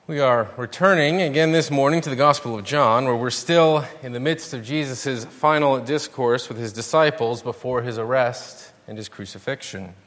We are returning again this morning to the Gospel of John, where we're still in the midst of Jesus' final discourse with his disciples before his arrest and his crucifixion.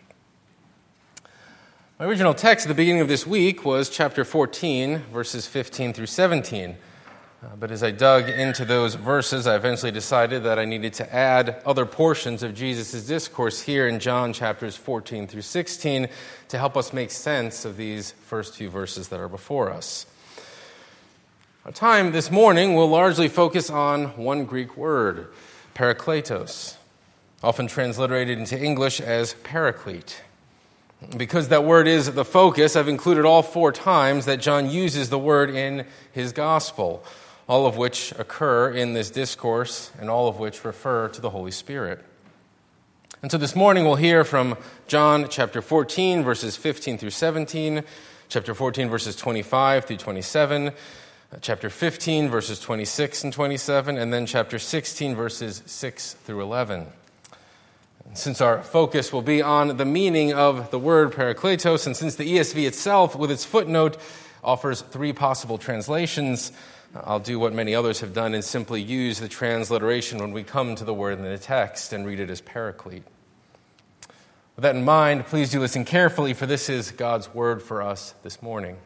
My original text at the beginning of this week was chapter 14, verses 15 through 17. But as I dug into those verses, I eventually decided that I needed to add other portions of Jesus' discourse here in John chapters 14 through 16 to help us make sense of these first few verses that are before us. Our time this morning will largely focus on one Greek word, parakletos, often transliterated into English as paraclete. Because that word is the focus, I've included all 4 times that John uses the word in his gospel, all of which occur in this discourse and all of which refer to the Holy Spirit. And so this morning we'll hear from John chapter 14, verses 15 through 17, chapter 14, verses 25 through 27, chapter 15, verses 26 and 27, and then chapter 16, verses 6 through 11. Since our focus will be on the meaning of the word parakletos, and since the ESV itself, with its footnote, offers 3 possible translations, I'll do what many others have done and simply use the transliteration when we come to the word in the text and read it as paraclete. With that in mind, please do listen carefully, for this is God's word for us this morning.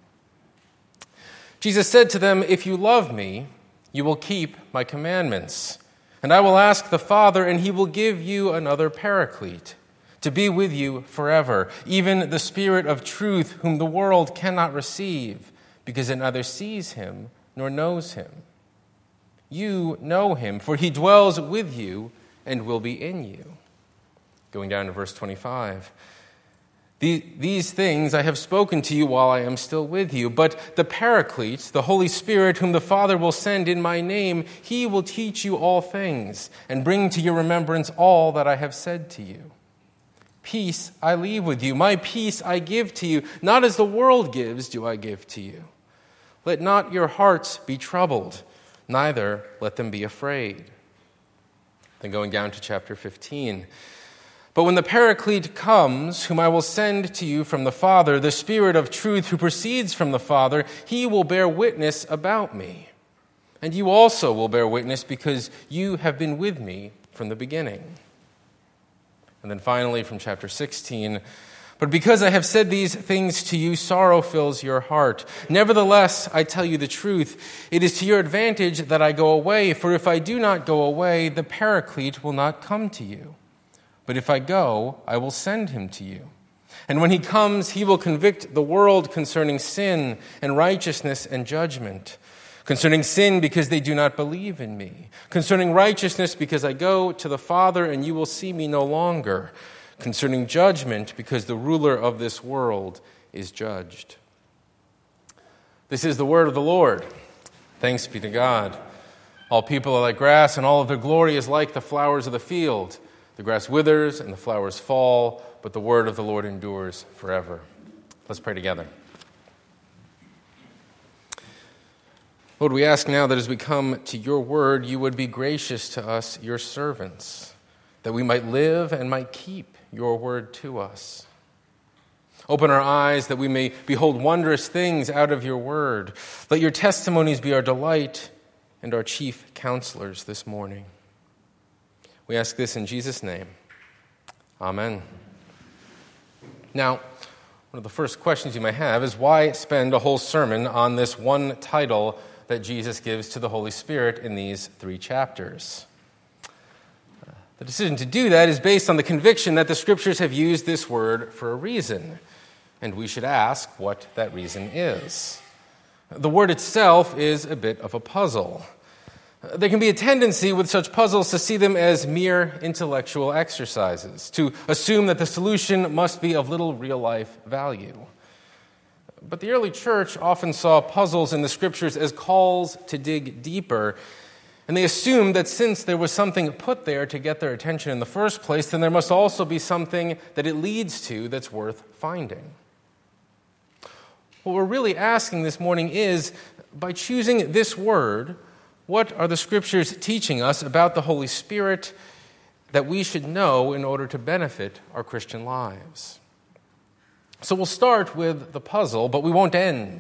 Jesus said to them, "If you love me, you will keep my commandments. And I will ask the Father, and he will give you another paraclete, to be with you forever, even the Spirit of truth, whom the world cannot receive, because it neither sees him nor knows him. You know him, for he dwells with you and will be in you." Going down to verse 25. "These things I have spoken to you while I am still with you, but the Paraclete, the Holy Spirit, whom the Father will send in my name, he will teach you all things and bring to your remembrance all that I have said to you. Peace I leave with you, my peace I give to you, not as the world gives do I give to you. Let not your hearts be troubled, neither let them be afraid." Then going down to chapter 15. "But when the Paraclete comes, whom I will send to you from the Father, the Spirit of truth who proceeds from the Father, he will bear witness about me. And you also will bear witness because you have been with me from the beginning." And then finally from chapter 16, "But because I have said these things to you, sorrow fills your heart. Nevertheless, I tell you the truth. It is to your advantage that I go away, for if I do not go away, the Paraclete will not come to you. But if I go, I will send him to you. And when he comes, he will convict the world concerning sin and righteousness and judgment. Concerning sin, because they do not believe in me. Concerning righteousness, because I go to the Father and you will see me no longer. Concerning judgment, because the ruler of this world is judged." This is the word of the Lord. Thanks be to God. "All people are like grass, and all of their glory is like the flowers of the field. The grass withers and the flowers fall, but the word of the Lord endures forever." Let's pray together. Lord, we ask now that as we come to your word, you would be gracious to us, your servants, that we might live and might keep your word to us. Open our eyes that we may behold wondrous things out of your word. Let your testimonies be our delight and our chief counselors this morning. We ask this in Jesus' name. Amen. Now, one of the first questions you might have is, why spend a whole sermon on this one title that Jesus gives to the Holy Spirit in these 3 chapters? The decision to do that is based on the conviction that the Scriptures have used this word for a reason, and we should ask what that reason is. The word itself is a bit of a puzzle. There can be a tendency with such puzzles to see them as mere intellectual exercises, to assume that the solution must be of little real-life value. But the early church often saw puzzles in the Scriptures as calls to dig deeper, and they assumed that since there was something put there to get their attention in the first place, then there must also be something that it leads to that's worth finding. What we're really asking this morning is, by choosing this word, what are the Scriptures teaching us about the Holy Spirit that we should know in order to benefit our Christian lives? So we'll start with the puzzle, but we won't end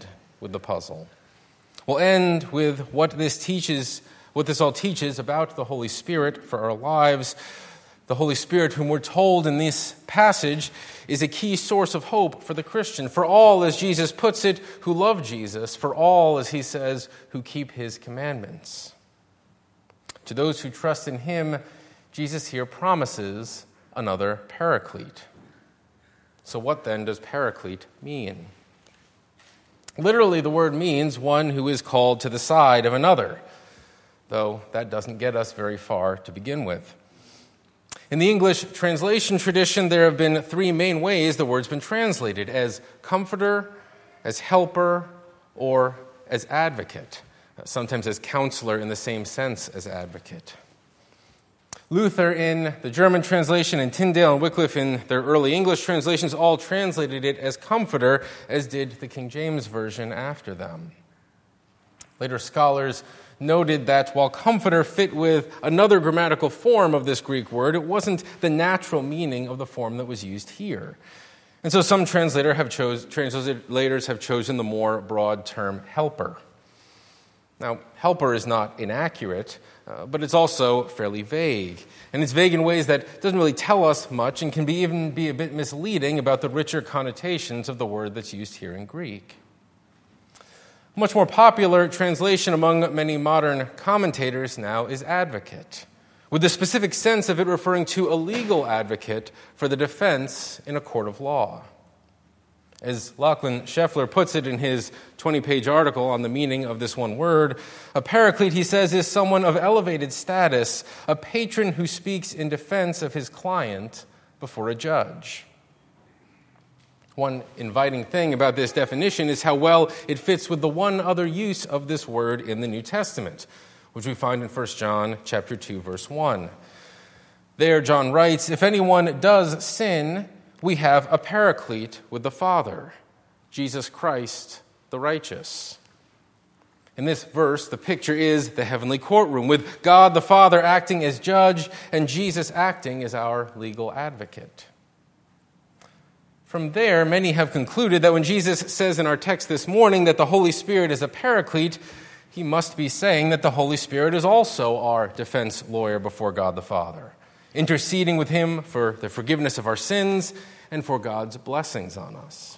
with the puzzle. We'll end with what this all teaches about the Holy Spirit for our lives. The Holy Spirit, whom we're told in this passage, is a key source of hope for the Christian. For all, as Jesus puts it, who love Jesus. For all, as he says, who keep his commandments. To those who trust in him, Jesus here promises another paraclete. So what then does paraclete mean? Literally, the word means one who is called to the side of another, though that doesn't get us very far to begin with. In the English translation tradition, there have been three main ways the word's been translated: as comforter, as helper, or as advocate, sometimes as counselor in the same sense as advocate. Luther in the German translation and Tyndale and Wycliffe in their early English translations all translated it as comforter, as did the King James Version after them. Later scholars noted that while comforter fit with another grammatical form of this Greek word, it wasn't the natural meaning of the form that was used here. And so some translators have chosen the more broad term helper. Now, helper is not inaccurate, but it's also fairly vague. And it's vague in ways that doesn't really tell us much and can even be a bit misleading about the richer connotations of the word that's used here in Greek. A much more popular translation among many modern commentators now is advocate, with the specific sense of it referring to a legal advocate for the defense in a court of law. As Lachlan Scheffler puts it in his 20-page article on the meaning of this one word, a paraclete, he says, is someone of elevated status, a patron who speaks in defense of his client before a judge. One inviting thing about this definition is how well it fits with the one other use of this word in the New Testament, which we find in 1 John chapter 2, verse 1. There, John writes, "If anyone does sin, we have a paraclete with the Father, Jesus Christ, the righteous." In this verse, the picture is the heavenly courtroom, with God the Father acting as judge and Jesus acting as our legal advocate. From there, many have concluded that when Jesus says in our text this morning that the Holy Spirit is a paraclete, he must be saying that the Holy Spirit is also our defense lawyer before God the Father, interceding with him for the forgiveness of our sins and for God's blessings on us.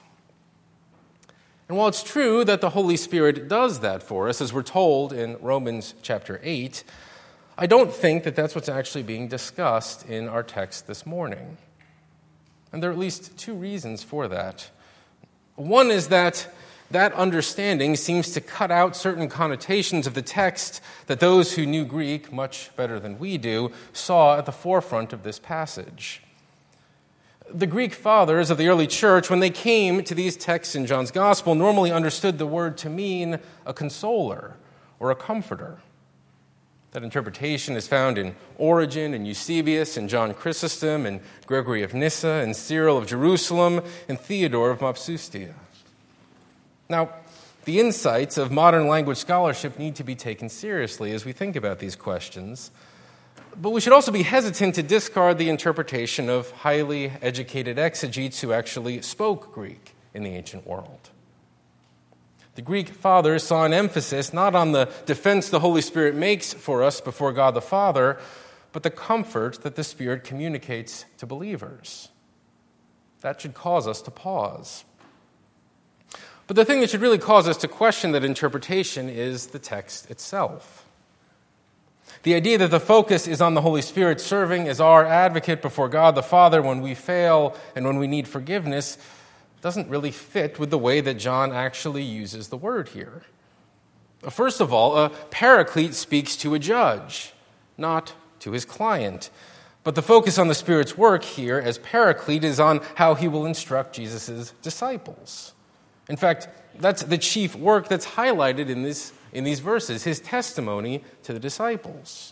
And while it's true that the Holy Spirit does that for us, as we're told in Romans chapter 8, I don't think that that's what's actually being discussed in our text this morning. And there are at least two reasons for that. One is that understanding seems to cut out certain connotations of the text that those who knew Greek much better than we do saw at the forefront of this passage. The Greek fathers of the early church, when they came to these texts in John's Gospel, normally understood the word to mean a consoler or a comforter. That interpretation is found in Origen and Eusebius and John Chrysostom and Gregory of Nyssa and Cyril of Jerusalem and Theodore of Mopsuestia. Now, the insights of modern language scholarship need to be taken seriously as we think about these questions. But we should also be hesitant to discard the interpretation of highly educated exegetes who actually spoke Greek in the ancient world. The Greek fathers saw an emphasis not on the defense the Holy Spirit makes for us before God the Father, but the comfort that the Spirit communicates to believers. That should cause us to pause. But the thing that should really cause us to question that interpretation is the text itself. The idea that the focus is on the Holy Spirit serving as our advocate before God the Father when we fail and when we need forgiveness doesn't really fit with the way that John actually uses the word here. First of all, a paraclete speaks to a judge, not to his client. But the focus on the Spirit's work here as paraclete is on how he will instruct Jesus' disciples. In fact, that's the chief work that's highlighted in these verses, his testimony to the disciples.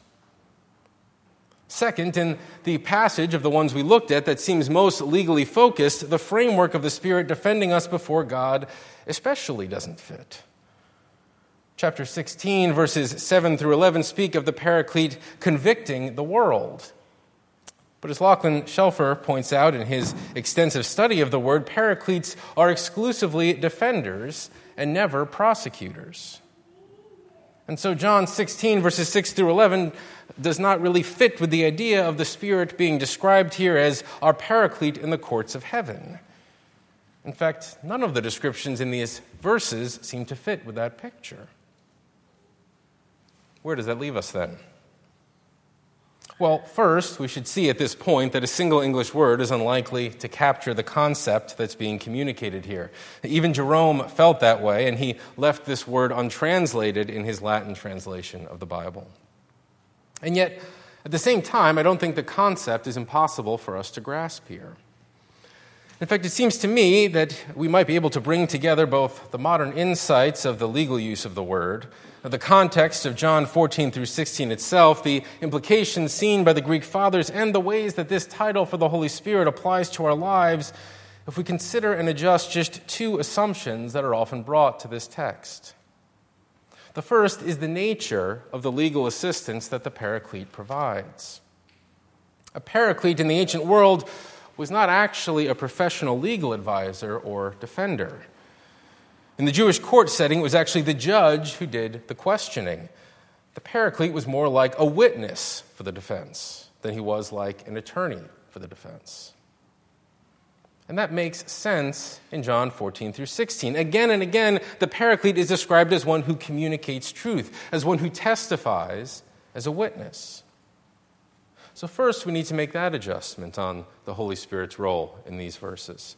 Second, in the passage of the ones we looked at that seems most legally focused, the framework of the Spirit defending us before God especially doesn't fit. Chapter 16, verses 7 through 11 speak of the paraclete convicting the world. But as Lachlan Shelfer points out in his extensive study of the word, paracletes are exclusively defenders and never prosecutors. And so John 16, verses 6 through 11, does not really fit with the idea of the Spirit being described here as our paraclete in the courts of heaven. In fact, none of the descriptions in these verses seem to fit with that picture. Where does that leave us then? Well, first, we should see at this point that a single English word is unlikely to capture the concept that's being communicated here. Even Jerome felt that way, and he left this word untranslated in his Latin translation of the Bible. And yet, at the same time, I don't think the concept is impossible for us to grasp here. In fact, it seems to me that we might be able to bring together both the modern insights of the legal use of the word, the context of John 14 through 16 itself, the implications seen by the Greek fathers, and the ways that this title for the Holy Spirit applies to our lives if we consider and adjust just two assumptions that are often brought to this text. The first is the nature of the legal assistance that the paraclete provides. A paraclete in the ancient world was not actually a professional legal advisor or defender. In the Jewish court setting, it was actually the judge who did the questioning. The paraclete was more like a witness for the defense than he was like an attorney for the defense. And that makes sense in John 14 through 16. Again and again, the paraclete is described as one who communicates truth, as one who testifies as a witness. So first, we need to make that adjustment on the Holy Spirit's role in these verses.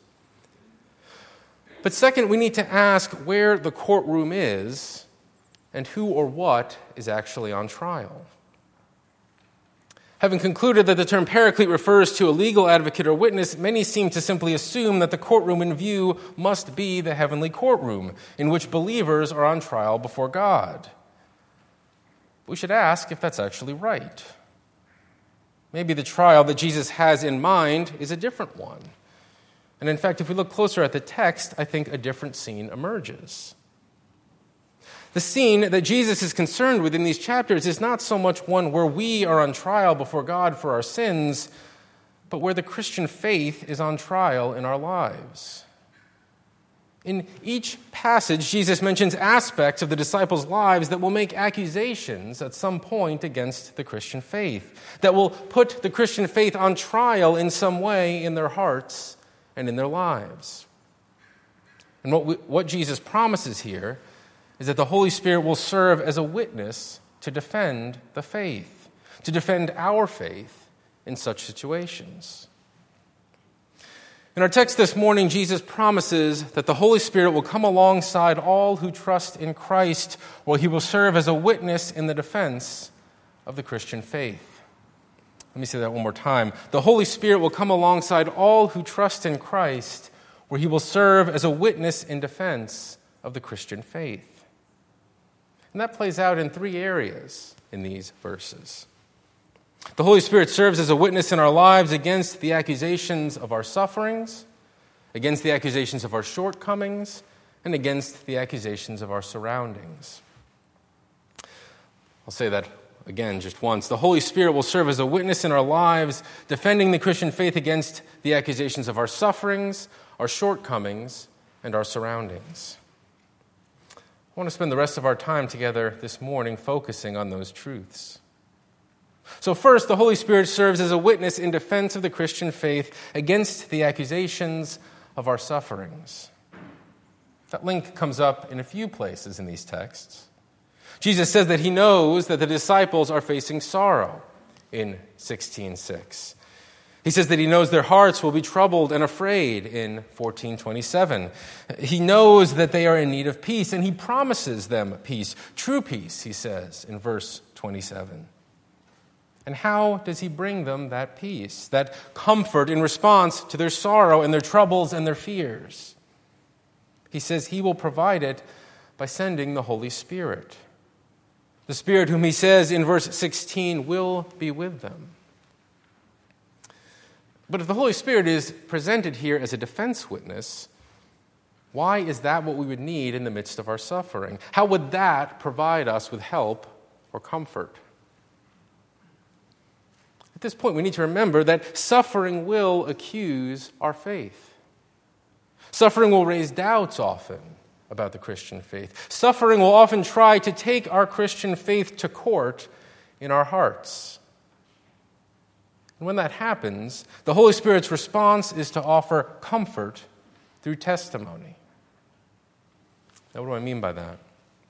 But second, we need to ask where the courtroom is and who or what is actually on trial. Having concluded that the term paraclete refers to a legal advocate or witness, many seem to simply assume that the courtroom in view must be the heavenly courtroom in which believers are on trial before God. We should ask if that's actually right. Maybe the trial that Jesus has in mind is a different one. And in fact, if we look closer at the text, I think a different scene emerges. The scene that Jesus is concerned with in these chapters is not so much one where we are on trial before God for our sins, but where the Christian faith is on trial in our lives. In each passage, Jesus mentions aspects of the disciples' lives that will make accusations at some point against the Christian faith, that will put the Christian faith on trial in some way in their hearts and in their lives. And what Jesus promises here is that the Holy Spirit will serve as a witness to defend the faith, to defend our faith in such situations. In our text this morning, Jesus promises that the Holy Spirit will come alongside all who trust in Christ, while he will serve as a witness in the defense of the Christian faith. Let me say that one more time. The Holy Spirit will come alongside all who trust in Christ, where he will serve as a witness in defense of the Christian faith. And that plays out in three areas in these verses. The Holy Spirit serves as a witness in our lives against the accusations of our sufferings, against the accusations of our shortcomings, and against the accusations of our surroundings. I'll say that again just once. The Holy Spirit will serve as a witness in our lives, defending the Christian faith against the accusations of our sufferings, our shortcomings, and our surroundings. I want to spend the rest of our time together this morning focusing on those truths. So first, the Holy Spirit serves as a witness in defense of the Christian faith against the accusations of our sufferings. That link comes up in a few places in these texts. Jesus says that he knows that the disciples are facing sorrow in 16:6. He says that he knows their hearts will be troubled and afraid in 14:27. He knows that they are in need of peace, and he promises them peace, true peace, he says in verse 27. And how does he bring them that peace, that comfort in response to their sorrow and their troubles and their fears? He says he will provide it by sending the Holy Spirit. The Spirit whom he says in verse 16 will be with them. But if the Holy Spirit is presented here as a defense witness, why is that what we would need in the midst of our suffering? How would that provide us with help or comfort? At this point, we need to remember that suffering will accuse our faith. Suffering will raise doubts often about the Christian faith. Suffering will often try to take our Christian faith to court in our hearts. And when that happens, the Holy Spirit's response is to offer comfort through testimony. Now, what do I mean by that?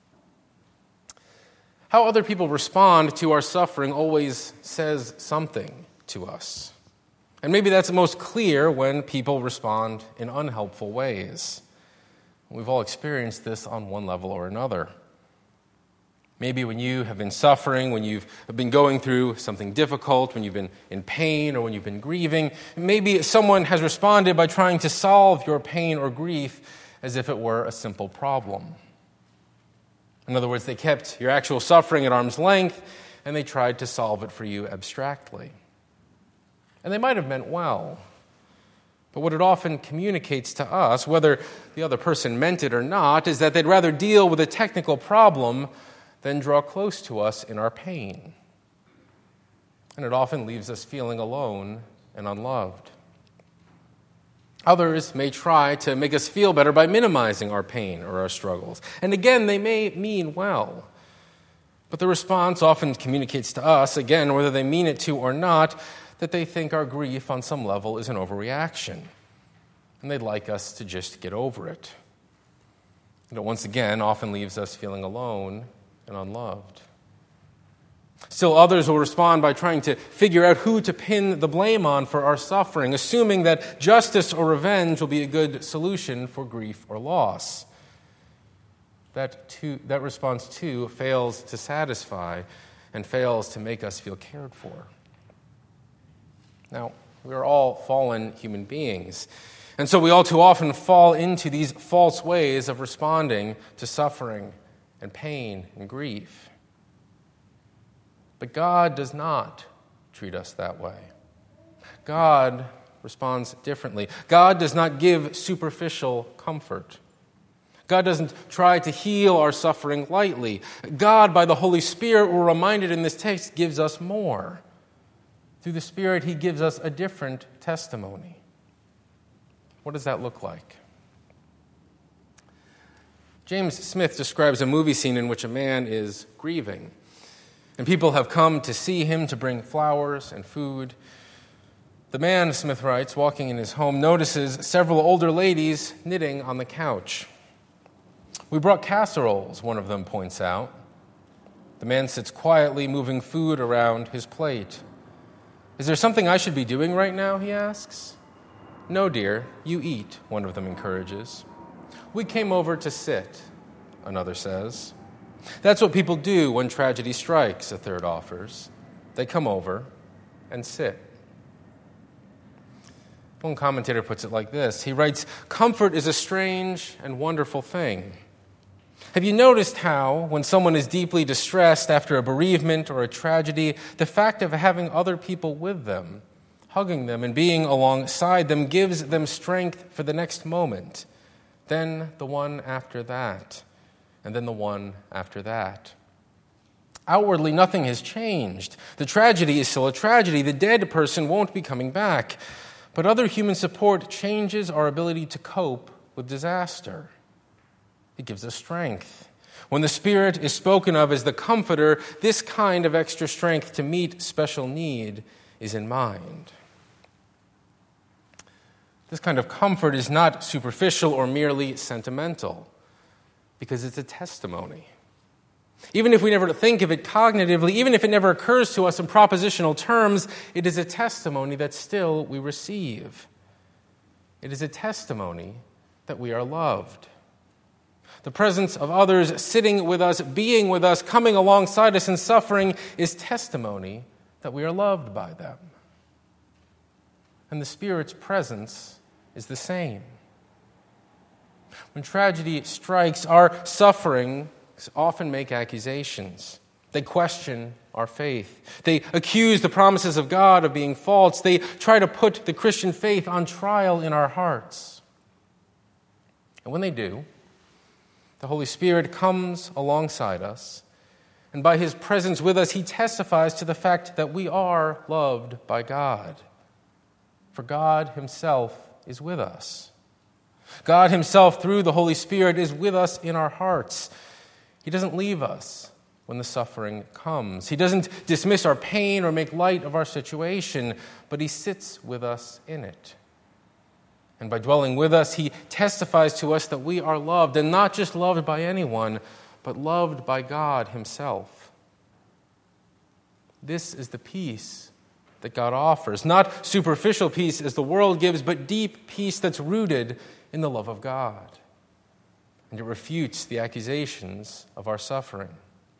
How other people respond to our suffering always says something to us. And maybe that's most clear when people respond in unhelpful ways. We've all experienced this on one level or another. Maybe when you have been suffering, when you've been going through something difficult, when you've been in pain or when you've been grieving, maybe someone has responded by trying to solve your pain or grief as if it were a simple problem. In other words, they kept your actual suffering at arm's length and they tried to solve it for you abstractly. And they might have meant well. But what it often communicates to us, whether the other person meant it or not, is that they'd rather deal with a technical problem than draw close to us in our pain. And it often leaves us feeling alone and unloved. Others may try to make us feel better by minimizing our pain or our struggles. And again, they may mean well. But the response often communicates to us, again, whether they mean it to or not, that they think our grief on some level is an overreaction. And they'd like us to just get over it. And it once again often leaves us feeling alone and unloved. Still, others will respond by trying to figure out who to pin the blame on for our suffering, assuming that justice or revenge will be a good solution for grief or loss. That response, too, fails to satisfy and fails to make us feel cared for. Now, we are all fallen human beings, and so we all too often fall into these false ways of responding to suffering and pain and grief. But God does not treat us that way. God responds differently. God does not give superficial comfort. God doesn't try to heal our suffering lightly. God, by the Holy Spirit, we're reminded in this text, gives us more. Through the Spirit, He gives us a different testimony. What does that look like? James Smith describes a movie scene in which a man is grieving. And people have come to see him to bring flowers and food. The man, Smith writes, walking in his home, notices several older ladies knitting on the couch. "We brought casseroles," one of them points out. The man sits quietly, moving food around his plate. "Is there something I should be doing right now?" he asks. "No, dear, you eat," one of them encourages. "We came over to sit," another says. "That's what people do when tragedy strikes," a third offers. "They come over and sit." One commentator puts it like this. He writes, "Comfort is a strange and wonderful thing. Have you noticed how, when someone is deeply distressed after a bereavement or a tragedy, the fact of having other people with them, hugging them and being alongside them, gives them strength for the next moment, then the one after that, and then the one after that? Outwardly, nothing has changed. The tragedy is still a tragedy. The dead person won't be coming back. But other human support changes our ability to cope with disaster. It gives us strength. When the Spirit is spoken of as the comforter, this kind of extra strength to meet special need is in mind. This kind of comfort is not superficial or merely sentimental, because it's a testimony. Even if we never think of it cognitively, even if it never occurs to us in propositional terms, it is a testimony that still we receive. It is a testimony that we are loved. The presence of others sitting with us, being with us, coming alongside us in suffering is testimony that we are loved by them. And the Spirit's presence is the same. When tragedy strikes, our suffering often make accusations. They question our faith. They accuse the promises of God of being false. They try to put the Christian faith on trial in our hearts. And when they do, the Holy Spirit comes alongside us And by his presence with us, he testifies to the fact that we are loved by God. For God himself is with us. God himself, through the Holy Spirit, is with us in our hearts. He doesn't leave us when the suffering comes. He doesn't dismiss our pain or make light of our situation, but he sits with us in it. And by dwelling with us, he testifies to us that we are loved, and not just loved by anyone, but loved by God himself. This is the peace that God offers. Not superficial peace as the world gives, but deep peace that's rooted in the love of God. And it refutes the accusations of our suffering.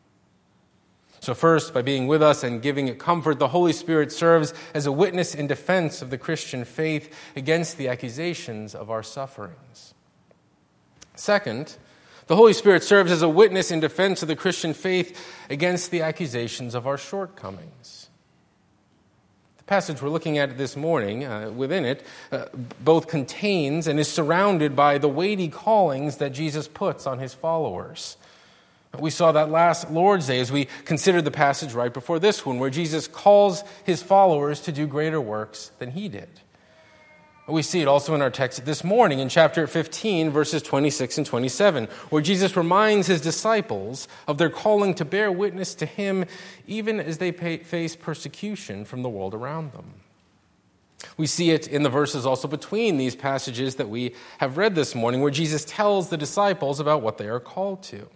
So first, by being with us and giving it comfort, the Holy Spirit serves as a witness in defense of the Christian faith against the accusations of our sufferings. Second, the Holy Spirit serves as a witness in defense of the Christian faith against the accusations of our shortcomings. The passage we're looking at this morning, within it, both contains and is surrounded by the weighty callings that Jesus puts on his followers. We saw that last Lord's Day as we considered the passage right before this one, where Jesus calls his followers to do greater works than he did. We see it also in our text this morning in chapter 15, verses 26 and 27, where Jesus reminds his disciples of their calling to bear witness to him even as they face persecution from the world around them. We see it in the verses also between these passages that we have read this morning, where Jesus tells the disciples about what they are called to.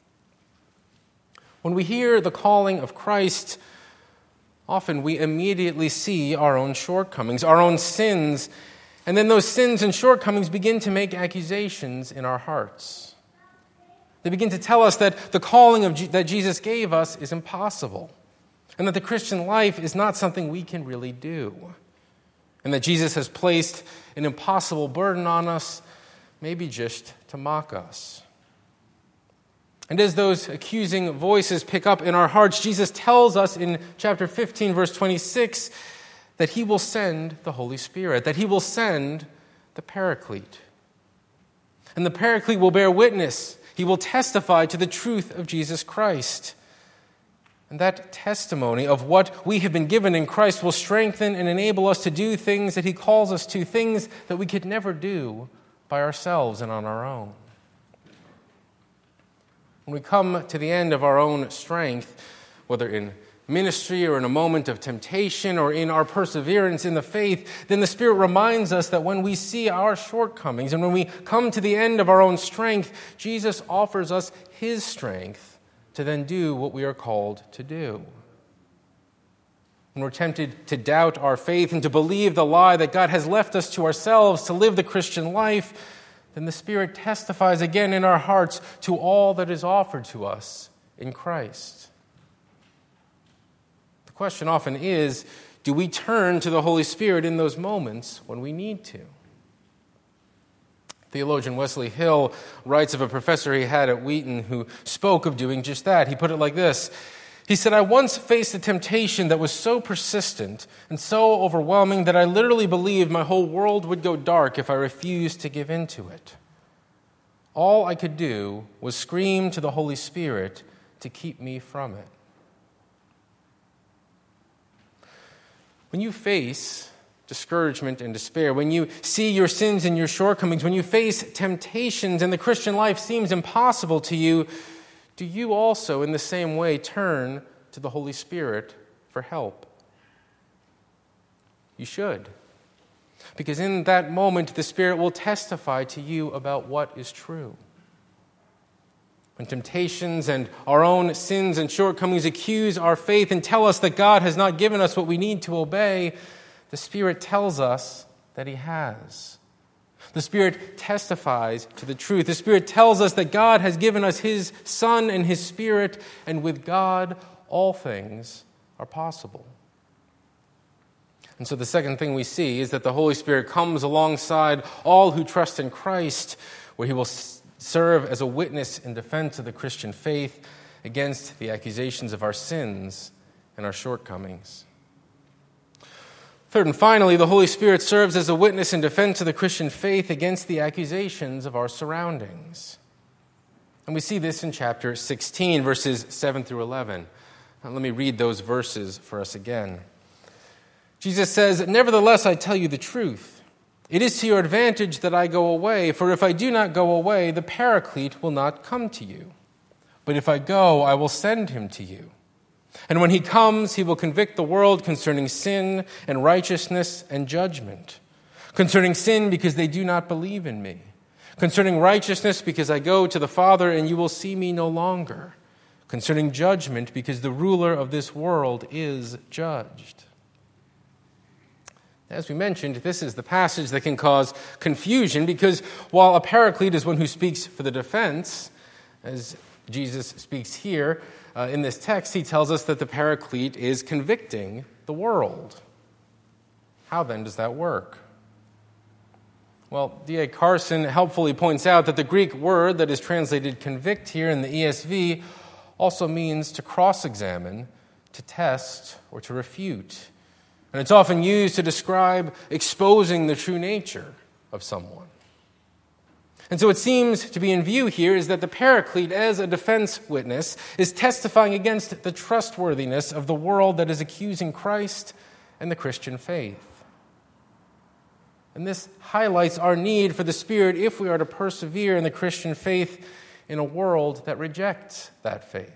When we hear the calling of Christ, often we immediately see our own shortcomings, our own sins, and then those sins and shortcomings begin to make accusations in our hearts. They begin to tell us that the calling that Jesus gave us is impossible, and that the Christian life is not something we can really do, and that Jesus has placed an impossible burden on us, maybe just to mock us. And as those accusing voices pick up in our hearts, Jesus tells us in chapter 15, verse 26, that he will send the Holy Spirit, that he will send the Paraclete. And the Paraclete will bear witness. He will testify to the truth of Jesus Christ. And that testimony of what we have been given in Christ will strengthen and enable us to do things that he calls us to, things that we could never do by ourselves and on our own. When we come to the end of our own strength, whether in ministry or in a moment of temptation or in our perseverance in the faith, then the Spirit reminds us that when we see our shortcomings and when we come to the end of our own strength, Jesus offers us his strength to then do what we are called to do. When we're tempted to doubt our faith and to believe the lie that God has left us to ourselves to live the Christian life, then the Spirit testifies again in our hearts to all that is offered to us in Christ. The question often is, do we turn to the Holy Spirit in those moments when we need to? Theologian Wesley Hill writes of a professor he had at Wheaton who spoke of doing just that. He put it like this. He said, "I once faced a temptation that was so persistent and so overwhelming that I literally believed my whole world would go dark if I refused to give in to it. All I could do was scream to the Holy Spirit to keep me from it." When you face discouragement and despair, when you see your sins and your shortcomings, when you face temptations and the Christian life seems impossible to you, do you also, in the same way, turn to the Holy Spirit for help? You should. Because in that moment, the Spirit will testify to you about what is true. When temptations and our own sins and shortcomings accuse our faith and tell us that God has not given us what we need to obey, the Spirit tells us that he has. The Spirit testifies to the truth. The Spirit tells us that God has given us his Son and his Spirit, and with God, all things are possible. And so the second thing we see is that the Holy Spirit comes alongside all who trust in Christ, where he will serve as a witness in defense of the Christian faith against the accusations of our sins and our shortcomings. Third and finally, the Holy Spirit serves as a witness in defense of the Christian faith against the accusations of our surroundings. And we see this in chapter 16, verses 7 through 11. Now, let me read those verses for us again. Jesus says, "Nevertheless, I tell you the truth. It is to your advantage that I go away, for if I do not go away, the Paraclete will not come to you. But if I go, I will send him to you. And when he comes, he will convict the world concerning sin and righteousness and judgment. Concerning sin, because they do not believe in me. Concerning righteousness, because I go to the Father and you will see me no longer. Concerning judgment, because the ruler of this world is judged." As we mentioned, this is the passage that can cause confusion because while a paraclete is one who speaks for the defense, as Jesus speaks here in this text, he tells us that the paraclete is convicting the world. How then does that work? Well, D.A. Carson helpfully points out that the Greek word that is translated convict here in the ESV also means to cross-examine, to test, or to refute. And it's often used to describe exposing the true nature of someone. And so it seems to be in view here is that the paraclete, as a defense witness, is testifying against the trustworthiness of the world that is accusing Christ and the Christian faith. And this highlights our need for the Spirit if we are to persevere in the Christian faith in a world that rejects that faith.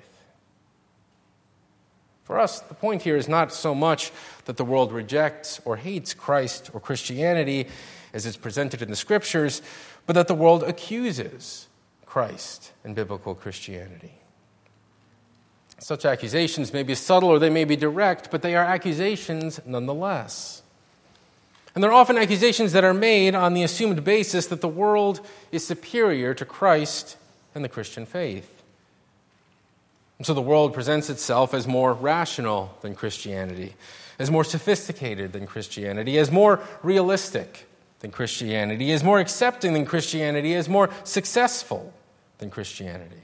For us, the point here is not so much that the world rejects or hates Christ or Christianity as it's presented in the Scriptures, but that the world accuses Christ and biblical Christianity. Such accusations may be subtle or they may be direct, but they are accusations nonetheless. And they're often accusations that are made on the assumed basis that the world is superior to Christ and the Christian faith. And so the world presents itself as more rational than Christianity, as more sophisticated than Christianity, as more realistic than Christianity, as more accepting than Christianity, as more successful than Christianity.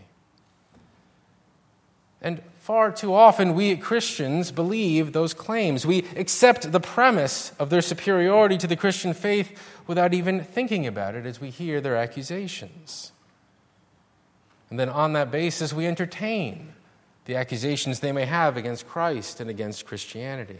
And far too often we Christians believe those claims. We accept the premise of their superiority to the Christian faith without even thinking about it as we hear their accusations. And then on that basis we entertain the accusations they may have against Christ and against Christianity.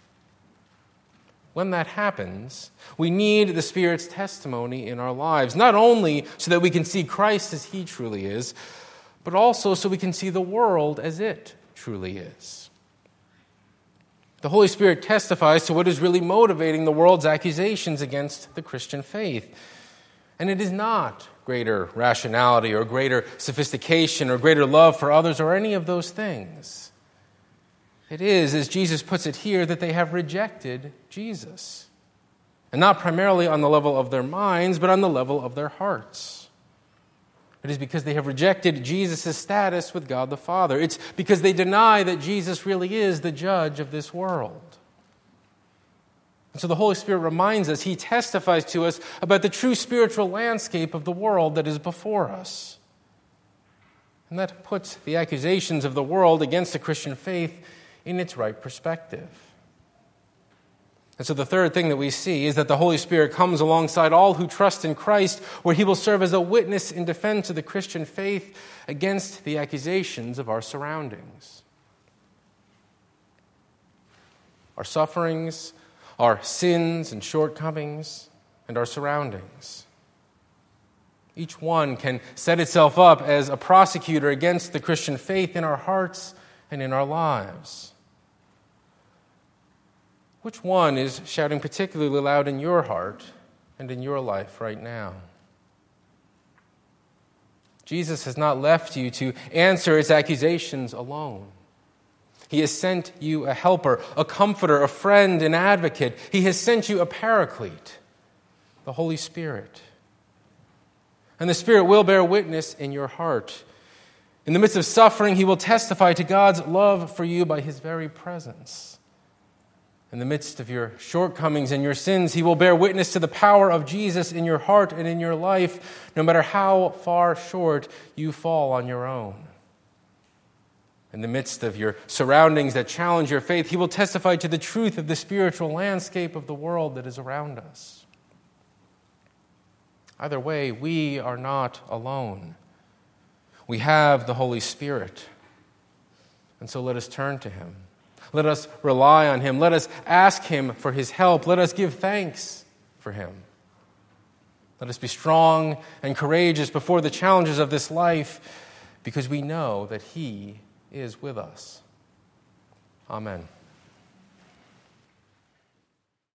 When that happens, we need the Spirit's testimony in our lives, not only so that we can see Christ as he truly is, but also so we can see the world as it truly is. The Holy Spirit testifies to what is really motivating the world's accusations against the Christian faith. And it is not greater rationality or greater sophistication or greater love for others or any of those things. It is, as Jesus puts it here, that they have rejected Jesus. And not primarily on the level of their minds, but on the level of their hearts. It is because they have rejected Jesus' status with God the Father. It's because they deny that Jesus really is the judge of this world. And so the Holy Spirit reminds us, he testifies to us about the true spiritual landscape of the world that is before us. And that puts the accusations of the world against the Christian faith in its right perspective. And so the third thing that we see is that the Holy Spirit comes alongside all who trust in Christ, where he will serve as a witness in defense of the Christian faith against the accusations of our surroundings. Our sufferings, our sins and shortcomings, and our surroundings. Each one can set itself up as a prosecutor against the Christian faith in our hearts and in our lives. Which one is shouting particularly loud in your heart and in your life right now? Jesus has not left you to answer its accusations alone. He has sent you a helper, a comforter, a friend, an advocate. He has sent you a paraclete, the Holy Spirit. And the Spirit will bear witness in your heart. In the midst of suffering, he will testify to God's love for you by his very presence. In the midst of your shortcomings and your sins, he will bear witness to the power of Jesus in your heart and in your life, no matter how far short you fall on your own. In the midst of your surroundings that challenge your faith, he will testify to the truth of the spiritual landscape of the world that is around us. Either way, we are not alone. We have the Holy Spirit. And so let us turn to him. Let us rely on him. Let us ask him for his help. Let us give thanks for him. Let us be strong and courageous before the challenges of this life, because we know that he is with us. Amen.